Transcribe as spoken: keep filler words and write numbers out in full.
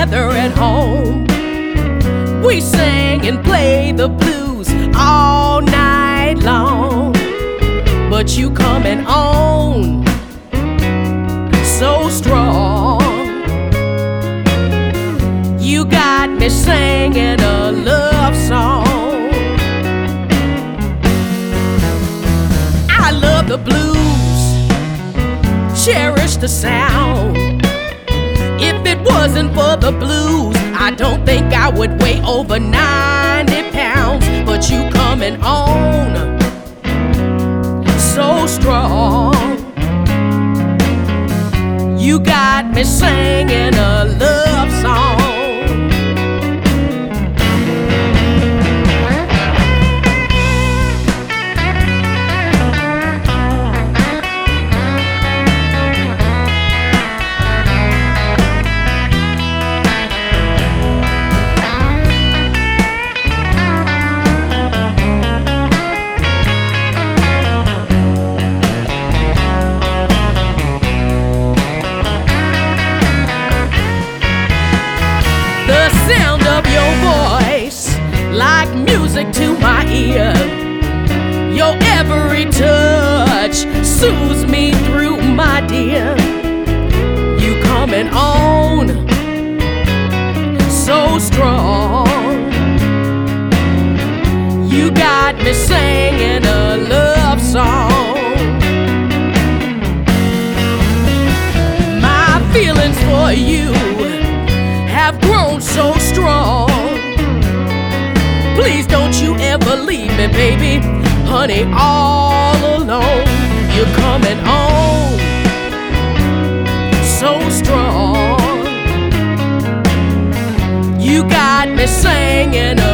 together at home. We sang and played the blues all night long. But you coming on so strong. You got me singing a love song. I love the blues, cherish the sound. If it wasn't for the blues, I don't think I would weigh over ninety pounds. But you coming on so strong. You got me singing a love song. The sound of your voice, like music to my ear. Your every touch soothes me through, my dear. You coming on so strong. You got me singing a love song. My feelings for you have grown so strong. Please don't you ever leave me, baby, honey, all alone. You're coming on so strong. You got me singing